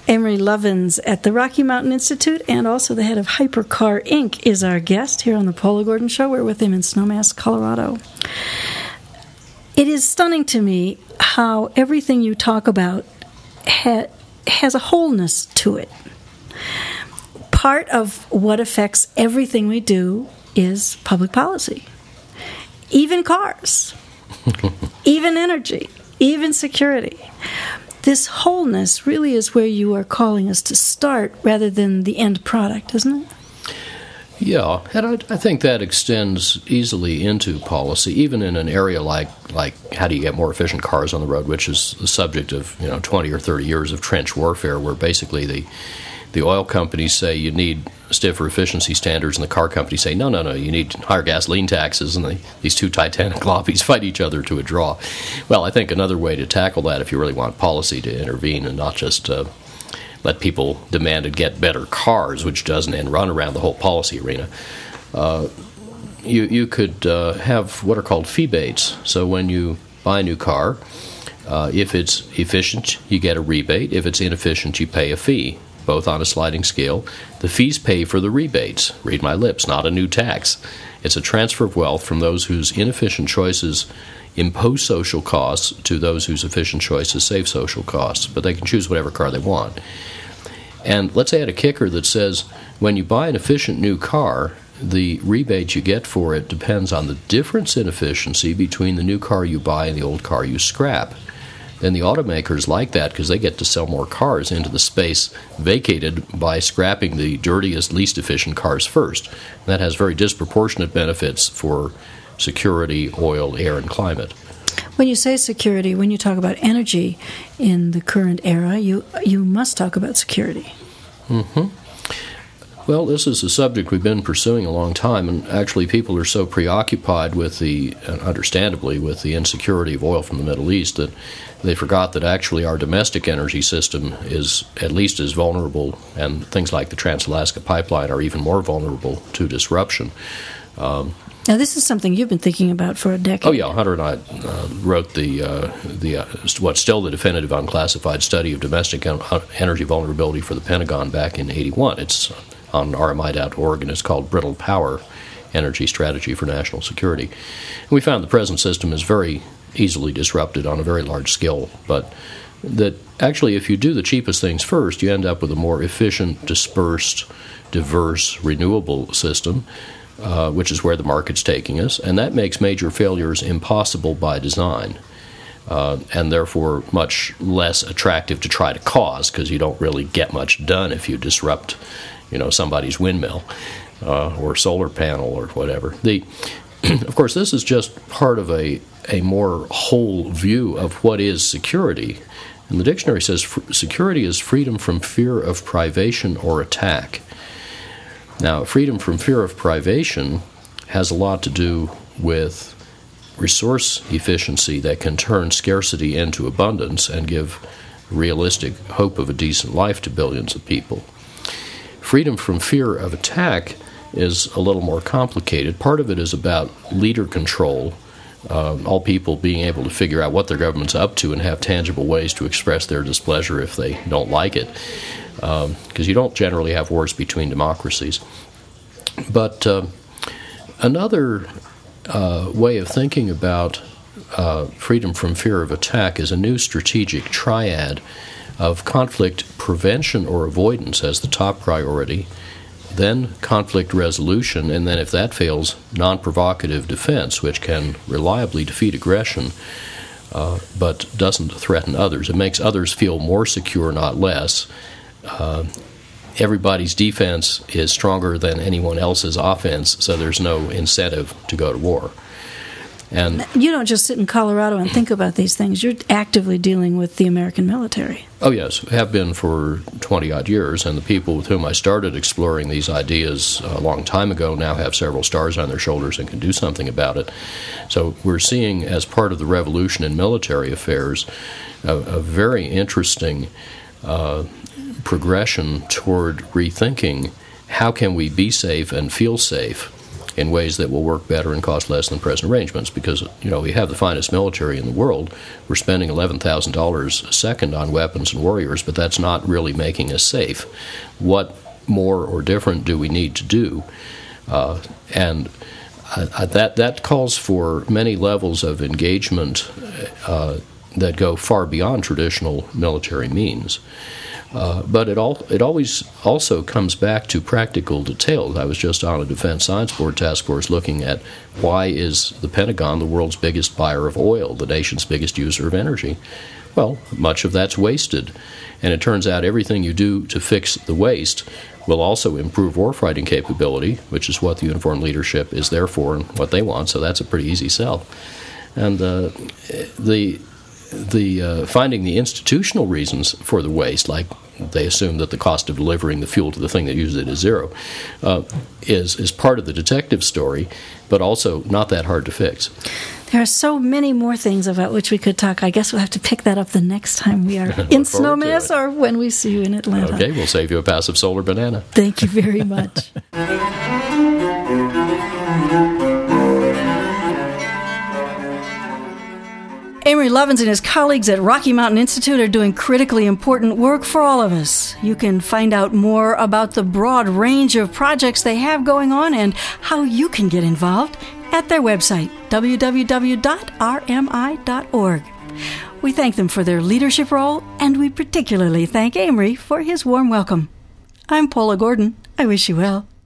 Emery Lovins at the Rocky Mountain Institute and also the head of Hypercar Inc. is our guest here on the Paula Gordon Show. We're with him in Snowmass, Colorado. It is stunning to me how everything you talk about has a wholeness to it. Part of what affects everything we do is public policy. Even cars, even energy, even security. This wholeness really is where you are calling us to start rather than the end product, isn't it? Yeah, and I think that extends easily into policy, even in an area like how do you get more efficient cars on the road, which is the subject of 20 or 30 years of trench warfare, where basically the oil companies say you need stiffer efficiency standards, and the car companies say, no, you need higher gasoline taxes, and these two titanic lobbies fight each other to a draw. Well, I think another way to tackle that, if you really want policy to intervene and not just let people demand and get better cars, which doesn't and run around the whole policy arena, you could have what are called fee-bates. So when you buy a new car, if it's efficient, you get a rebate. If it's inefficient, you pay a fee, both on a sliding scale. The fees pay for the rebates. Read my lips, not a new tax. It's a transfer of wealth from those whose inefficient choices impose social costs to those whose efficient choices save social costs, but they can choose whatever car they want. And let's add a kicker that says when you buy an efficient new car, the rebate you get for it depends on the difference in efficiency between the new car you buy and the old car you scrap. Then the automakers like that because they get to sell more cars into the space vacated by scrapping the dirtiest, least efficient cars first. And that has very disproportionate benefits for security, oil, air, and climate. When you say security, when you talk about energy in the current era, you must talk about security. Mm-hmm. Well, this is a subject we've been pursuing a long time, and actually people are so preoccupied with understandably, with the insecurity of oil from the Middle East that they forgot that actually our domestic energy system is at least as vulnerable, and things like the Trans-Alaska Pipeline are even more vulnerable to disruption. Now, this is something you've been thinking about for a decade. Oh, yeah. Hunter and I wrote what's still the definitive unclassified study of domestic energy vulnerability for the Pentagon back in '81. It's on RMI.org, and it's called Brittle Power, Energy Strategy for National Security. And we found the present system is very easily disrupted on a very large scale, but that actually if you do the cheapest things first, you end up with a more efficient, dispersed, diverse, renewable system, which is where the market's taking us, and that makes major failures impossible by design, and therefore much less attractive to try to cause, because you don't really get much done if you disrupt, somebody's windmill or solar panel or whatever. Of course, this is just part of a more whole view of what is security. And the dictionary says security is freedom from fear of privation or attack. Now, freedom from fear of privation has a lot to do with resource efficiency that can turn scarcity into abundance and give realistic hope of a decent life to billions of people. Freedom from fear of attack is a little more complicated. Part of it is about leader control, all people being able to figure out what their government's up to and have tangible ways to express their displeasure if they don't like it. Because you don't generally have wars between democracies. But another way of thinking about freedom from fear of attack is a new strategic triad of conflict prevention or avoidance as the top priority, then conflict resolution, and then if that fails, non-provocative defense, which can reliably defeat aggression but doesn't threaten others. It makes others feel more secure, not less. Everybody's defense is stronger than anyone else's offense, so there's no incentive to go to war. And you don't just sit in Colorado and think about these things. You're actively dealing with the American military. Oh, yes, have been for 20-odd years, and the people with whom I started exploring these ideas a long time ago now have several stars on their shoulders and can do something about it. So we're seeing, as part of the revolution in military affairs, a very interesting progression toward rethinking how can we be safe and feel safe in ways that will work better and cost less than present arrangements. Because, we have the finest military in the world. We're spending $11,000 a second on weapons and warriors, but that's not really making us safe. What more or different do we need to do? That calls for many levels of engagement that go far beyond traditional military means. But it always also comes back to practical details. I was just on a Defense Science Board task force looking at why is the Pentagon the world's biggest buyer of oil, the nation's biggest user of energy. Well, much of that's wasted. And it turns out everything you do to fix the waste will also improve warfighting capability, which is what the uniformed leadership is there for and what they want, so that's a pretty easy sell. And finding the institutional reasons for the waste, like they assume that the cost of delivering the fuel to the thing that uses it is zero, is part of the detective story, but also not that hard to fix. There are so many more things about which we could talk. I guess we'll have to pick that up the next time we are in Snowmass or when we see you in Atlanta. Okay, we'll save you a passive solar banana. Thank you very much. Amory Lovins and his colleagues at Rocky Mountain Institute are doing critically important work for all of us. You can find out more about the broad range of projects they have going on and how you can get involved at their website, www.rmi.org. We thank them for their leadership role, and we particularly thank Amory for his warm welcome. I'm Paula Gordon. I wish you well.